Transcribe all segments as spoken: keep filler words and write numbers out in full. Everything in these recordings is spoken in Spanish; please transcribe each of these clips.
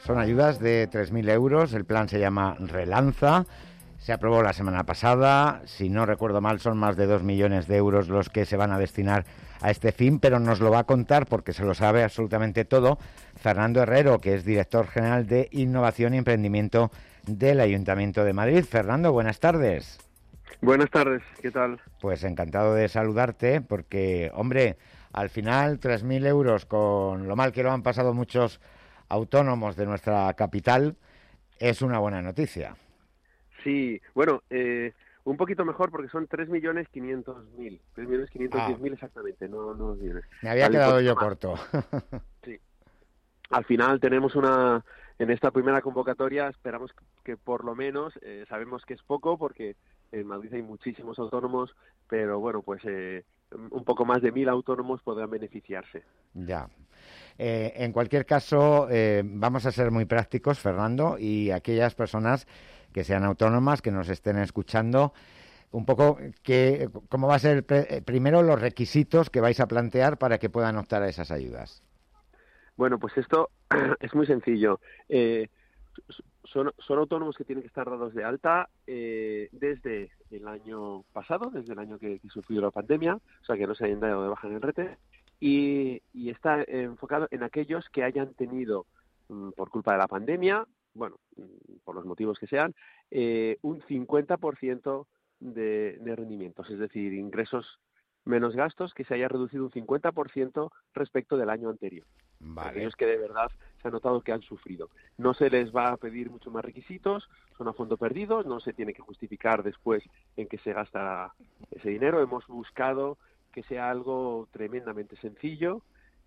Son ayudas de tres mil euros, el plan se llama Relanza, se aprobó la semana pasada, si no recuerdo mal son más de dos millones de euros los que se van a destinar a este fin, pero nos lo va a contar, porque se lo sabe absolutamente todo, Fernando Herrero, que es director general de Innovación y Emprendimiento del Ayuntamiento de Madrid. Fernando, buenas tardes. Buenas tardes, ¿qué tal? Pues encantado de saludarte, porque, hombre, al final tres mil euros, con lo mal que lo han pasado muchos autónomos de nuestra capital, es una buena noticia. Sí, bueno, eh, un poquito mejor porque son tres millones quinientos mil, tres millones quinientos diez mil exactamente, no, no dos millones. Me había Vale, quedado yo más. corto. Sí. Al final tenemos una, en esta primera convocatoria, esperamos que por lo menos, eh, sabemos que es poco porque en Madrid hay muchísimos autónomos, pero bueno, pues eh, un poco más de mil autónomos podrán beneficiarse. Ya. Eh, en cualquier caso, eh, vamos a ser muy prácticos, Fernando, y aquellas personas que sean autónomas, que nos estén escuchando, un poco que, cómo va a ser pre- primero los requisitos que vais a plantear para que puedan optar a esas ayudas. Bueno, pues esto es muy sencillo. Eh, son, son autónomos que tienen que estar dados de alta eh, desde el año pasado, desde el año que, que sufrió la pandemia, o sea, que no se hayan dado de baja en el R T, y, y está enfocado en aquellos que hayan tenido, mm, por culpa de la pandemia, bueno, mm, por los motivos que sean, eh, un cincuenta por ciento de, de rendimientos, es decir, ingresos menos gastos, que se haya reducido un cincuenta por ciento respecto del año anterior. Vale. Aquellos que de verdad se ha notado que han sufrido. No se les va a pedir mucho más requisitos, son a fondo perdido, no se tiene que justificar después en qué se gasta ese dinero. Hemos buscado que sea algo tremendamente sencillo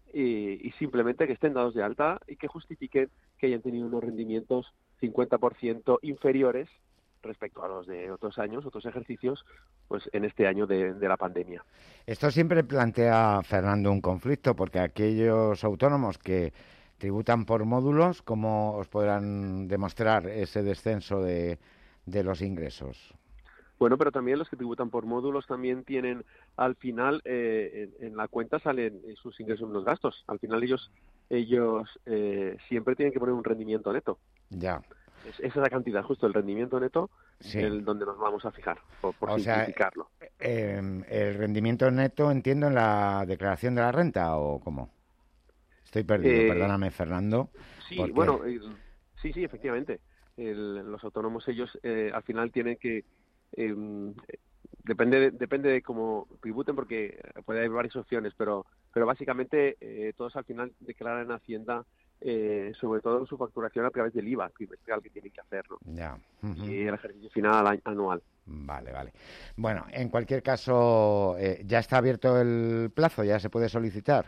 y, y simplemente que estén dados de alta y que justifiquen que hayan tenido unos rendimientos cincuenta por ciento inferiores respecto a los de otros años, otros ejercicios, pues en este año de, de la pandemia. Esto siempre plantea, Fernando, un conflicto, porque aquellos autónomos que tributan por módulos, ¿cómo os podrán demostrar ese descenso de, de los ingresos? Bueno, pero también los que tributan por módulos también tienen, al final, eh, en, en la cuenta salen sus ingresos y los gastos. Al final ellos ellos eh, siempre tienen que poner un rendimiento neto. Ya. Es, esa es la cantidad, justo el rendimiento neto, Sí. el donde nos vamos a fijar, por, por o simplificarlo. sea, eh, el rendimiento neto, entiendo, en la declaración de la renta, ¿o cómo? Estoy perdido, Eh, perdóname, Fernando. sí, porque... bueno, eh, sí, sí, efectivamente. El, los autónomos, ellos eh, al final tienen que... Eh, depende de, depende de cómo tributen, porque puede haber varias opciones, pero pero básicamente eh, todos al final declaran en Hacienda, eh, sobre todo en su facturación a través del I V A trimestral que tienen que hacerlo. Ya. Uh-huh. Y el ejercicio final anual. Vale, vale. Bueno, en cualquier caso, eh, ¿ya está abierto el plazo? ¿Ya se puede solicitar?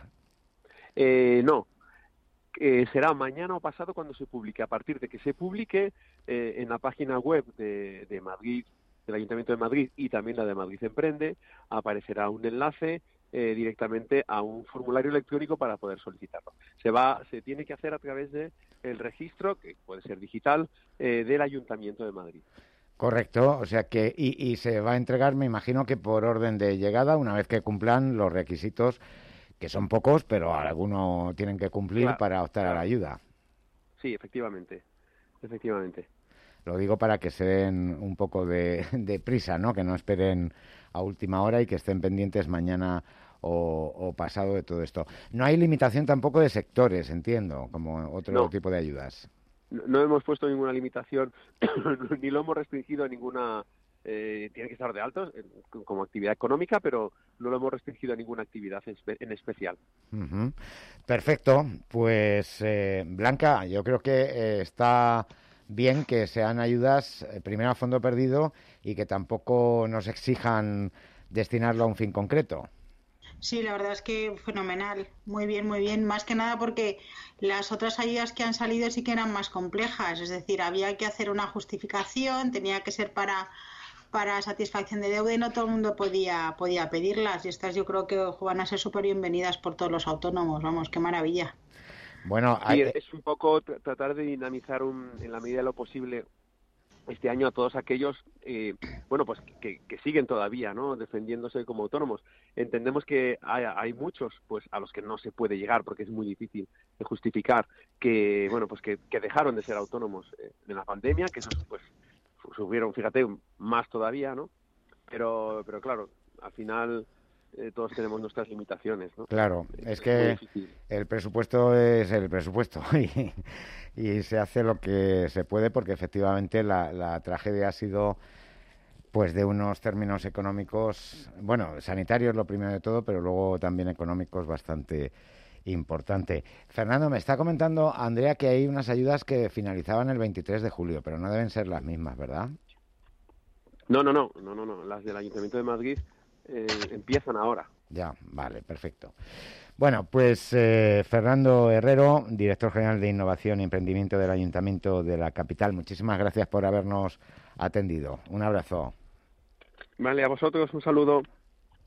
Eh, no. Eh, será mañana o pasado cuando se publique. A partir de que se publique eh, en la página web de, de Madrid, del Ayuntamiento de Madrid, y también la de Madrid Emprende, aparecerá un enlace eh, directamente a un formulario electrónico para poder solicitarlo. Se va, se tiene que hacer a través de el registro, que puede ser digital, eh, del Ayuntamiento de Madrid. Correcto, o sea que, y, y se va a entregar, me imagino que por orden de llegada, una vez que cumplan los requisitos, que son pocos, pero algunos tienen que cumplir Claro, para optar claro. a la ayuda. Sí, efectivamente, efectivamente. Lo digo para que se den un poco de, de prisa, ¿no? Que no esperen a última hora y que estén pendientes mañana o, o pasado de todo esto. No hay limitación tampoco de sectores, entiendo, como otro No. tipo de ayudas. No hemos puesto ninguna limitación, ni lo hemos restringido a ninguna... Eh, tiene que estar de altos eh, como actividad económica, pero no lo hemos restringido a ninguna actividad en, espe- en especial. Uh-huh. Perfecto. Pues, eh, Blanca, yo creo que eh, está bien que sean ayudas, eh, primero a fondo perdido, y que tampoco nos exijan destinarlo a un fin concreto. Sí, la verdad es que fenomenal, muy bien, muy bien, más que nada porque las otras ayudas que han salido sí que eran más complejas, es decir, había que hacer una justificación, tenía que ser para, para satisfacción de deuda y no todo el mundo podía, podía pedirlas, y estas yo creo que van a ser súper bienvenidas por todos los autónomos, vamos, qué maravilla. Bueno, Sí, hay... es un poco tr- tratar de dinamizar un, en la medida de lo posible este año a todos aquellos, eh, bueno, pues que, que siguen todavía, ¿no?, defendiéndose como autónomos. Entendemos que hay, hay muchos, pues, a los que no se puede llegar porque es muy difícil de justificar que, bueno, pues que, que dejaron de ser autónomos en la pandemia, que esos, pues, subieron, fíjate, más todavía, ¿no? Pero, pero claro, al final eh, todos tenemos nuestras limitaciones, ¿no? Claro, es, es que el presupuesto es el presupuesto y, y se hace lo que se puede porque efectivamente la, la tragedia ha sido, pues, de unos términos económicos, bueno, sanitarios lo primero de todo, pero luego también económicos bastante importante. Fernando, me está comentando Andrea que hay unas ayudas que finalizaban el veintitrés de julio, pero no deben ser las mismas, ¿verdad? No, no, no, no, no, no. Las del Ayuntamiento de Madrid eh, empiezan ahora. Ya, vale, perfecto. Bueno, pues eh, Fernando Herrero, director general de Innovación y Emprendimiento del Ayuntamiento de la capital, muchísimas gracias por habernos atendido. Un abrazo. Vale, a vosotros un saludo.